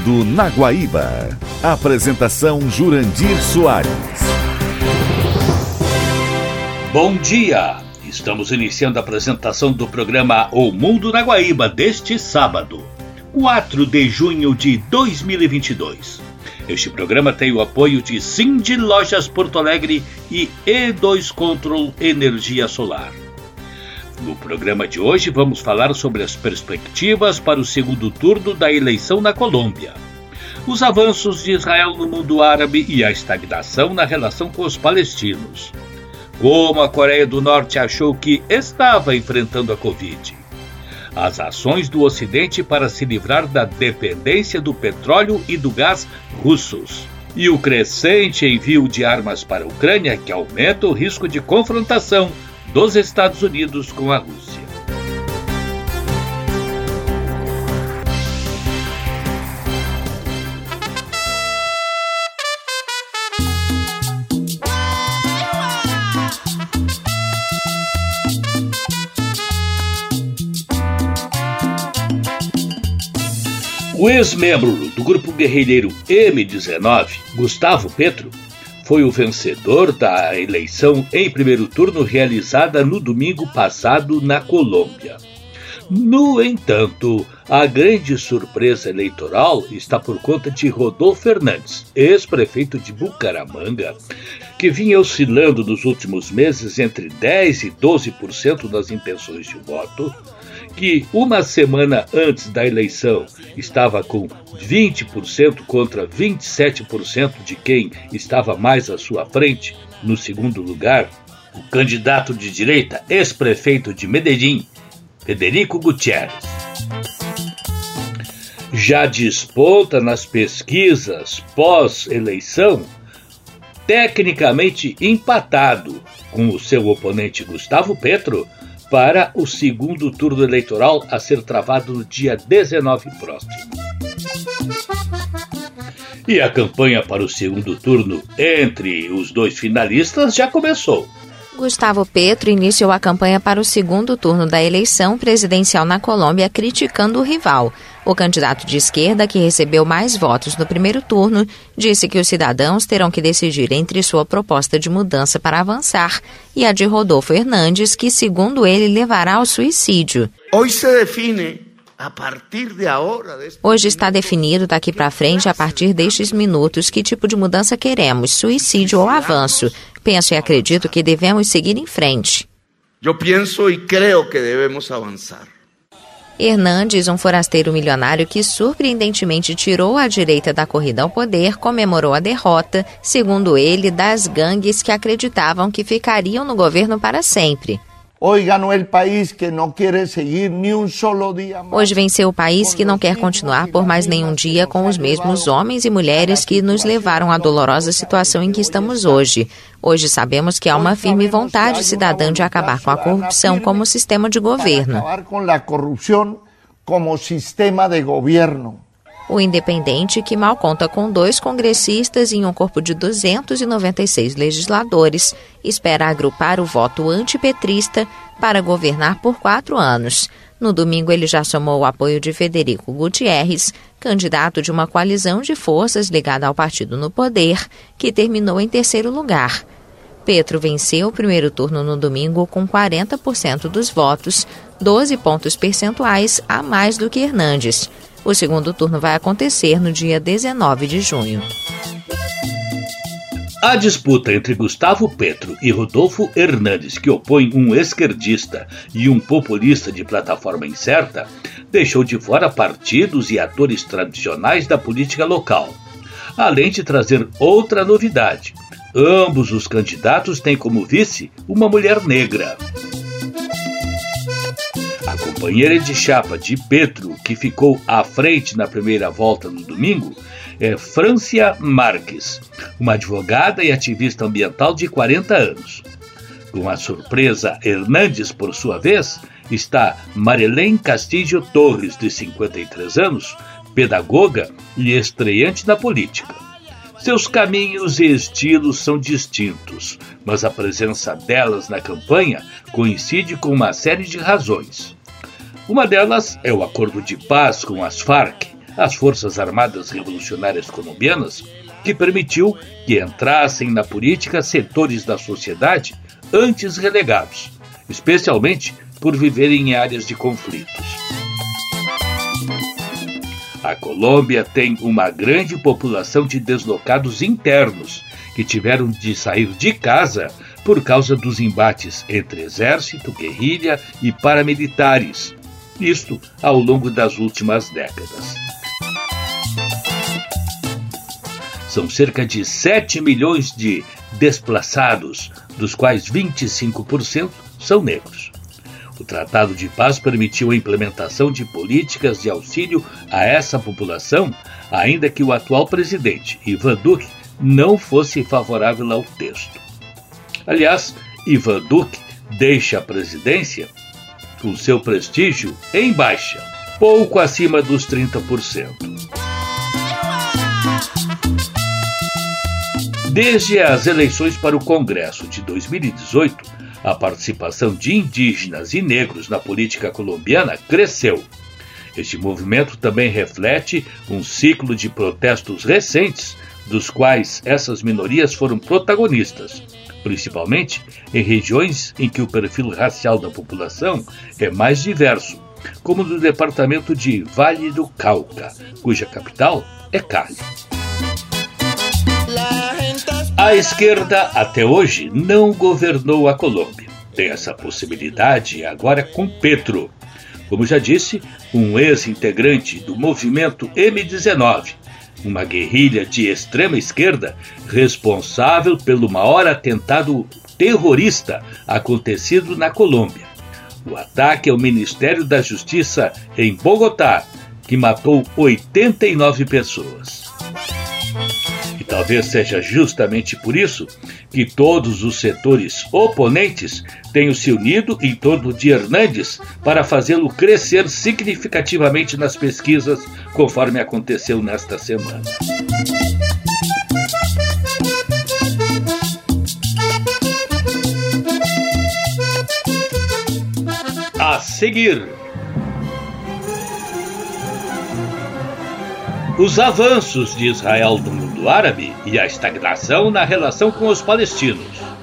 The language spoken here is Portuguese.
Mundo na Guaíba. Apresentação Jurandir Soares. Bom dia! Estamos iniciando a apresentação do programa O Mundo na Guaíba deste sábado, 4 de junho de 2022. Este programa tem o apoio de Cindy Lojas Porto Alegre e E2 Control Energia Solar. No programa de hoje vamos falar sobre as perspectivas para o segundo turno da eleição na Colômbia, os avanços de Israel no mundo árabe e a estagnação na relação com os palestinos, como a Coreia do Norte achou que estava enfrentando a Covid, as ações do Ocidente para se livrar da dependência do petróleo e do gás russos, e o crescente envio de armas para a Ucrânia que aumenta o risco de confrontação dos Estados Unidos com a Rússia. O ex-membro do grupo guerrilheiro M19, Gustavo Petro, foi o vencedor da eleição em primeiro turno realizada no domingo passado na Colômbia. No entanto, a grande surpresa eleitoral está por conta de Rodolfo Fernandes, ex-prefeito de Bucaramanga, que vinha oscilando nos últimos meses entre 10% e 12% das intenções de voto, que uma semana antes da eleição estava com 20% contra 27% de quem estava mais à sua frente. No segundo lugar, o candidato de direita, ex-prefeito de Medellín, Federico Gutiérrez. Já desponta nas pesquisas pós-eleição, tecnicamente empatado com o seu oponente Gustavo Petro, para o segundo turno eleitoral a ser travado no dia 19 próximo. E a campanha para o segundo turno entre os dois finalistas já começou. Gustavo Petro iniciou a campanha para o segundo turno da eleição presidencial na Colômbia, criticando o rival. O candidato de esquerda, que recebeu mais votos no primeiro turno, disse que os cidadãos terão que decidir entre sua proposta de mudança para avançar e a de Rodolfo Fernandes, que, segundo ele, levará ao suicídio. Hoje está definido daqui para frente, a partir destes minutos, que tipo de mudança queremos, suicídio ou avanço. Penso e acredito que devemos seguir em frente. Eu penso e creio que devemos avançar. Hernandes, um forasteiro milionário que surpreendentemente tirou a direita da corrida ao poder, comemorou a derrota, segundo ele, das gangues que acreditavam que ficariam no governo para sempre. Hoje venceu o país que não quer continuar por mais nenhum dia com os mesmos homens e mulheres que nos levaram à dolorosa situação em que estamos hoje. Hoje sabemos que há uma firme vontade cidadã de acabar com a corrupção como sistema de governo. O independente, que mal conta com 2 congressistas e um corpo de 296 legisladores, espera agrupar o voto antipetrista para governar por 4 anos. No domingo, ele já somou o apoio de Federico Gutiérrez, candidato de uma coalizão de forças ligada ao partido no poder, que terminou em terceiro lugar. Petro venceu o primeiro turno no domingo com 40% dos votos, 12 pontos percentuais a mais do que Hernandes. O segundo turno vai acontecer no dia 19 de junho. A disputa entre Gustavo Petro e Rodolfo Fernandes, que opõe um esquerdista e um populista de plataforma incerta, deixou de fora partidos e atores tradicionais da política local, além de trazer outra novidade. Ambos os candidatos têm como vice uma mulher negra. A companheira de chapa de Petro, que ficou à frente na primeira volta no domingo, é Francia Marques, uma advogada e ativista ambiental de 40 anos. Com a surpresa Hernandes, por sua vez, está Marilén Castillo Torres, de 53 anos, pedagoga e estreante na política. Seus caminhos e estilos são distintos, mas a presença delas na campanha coincide com uma série de razões. Uma delas é o acordo de paz com as Farc, as Forças Armadas Revolucionárias Colombianas, que permitiu que entrassem na política setores da sociedade antes relegados, especialmente por viverem em áreas de conflitos. A Colômbia tem uma grande população de deslocados internos que tiveram de sair de casa por causa dos embates entre exército, guerrilha e paramilitares, isto ao longo das últimas décadas. São cerca de 7 milhões de desplaçados, dos quais 25% são negros. O Tratado de Paz permitiu a implementação de políticas de auxílio a essa população, ainda que o atual presidente, Ivan Duque, não fosse favorável ao texto. Aliás, Ivan Duque deixa a presidência com seu prestígio em baixa, pouco acima dos 30%. Desde as eleições para o Congresso de 2018, a participação de indígenas e negros na política colombiana cresceu. Este movimento também reflete um ciclo de protestos recentes, dos quais essas minorias foram protagonistas, principalmente em regiões em que o perfil racial da população é mais diverso, como no departamento de Valle do Cauca, cuja capital é Cali. A esquerda, até hoje, não governou a Colômbia. Tem essa possibilidade agora com Petro. Como já disse, um ex-integrante do movimento M19, uma guerrilha de extrema esquerda responsável pelo maior atentado terrorista acontecido na Colômbia. O ataque ao Ministério da Justiça em Bogotá, que matou 89 pessoas. E talvez seja justamente por isso que todos os setores oponentes tenham se unido em torno de Hernández para fazê-lo crescer significativamente nas pesquisas, conforme aconteceu nesta semana. A seguir, os avanços de Israel no mundo árabe e a estagnação na relação com os palestinos.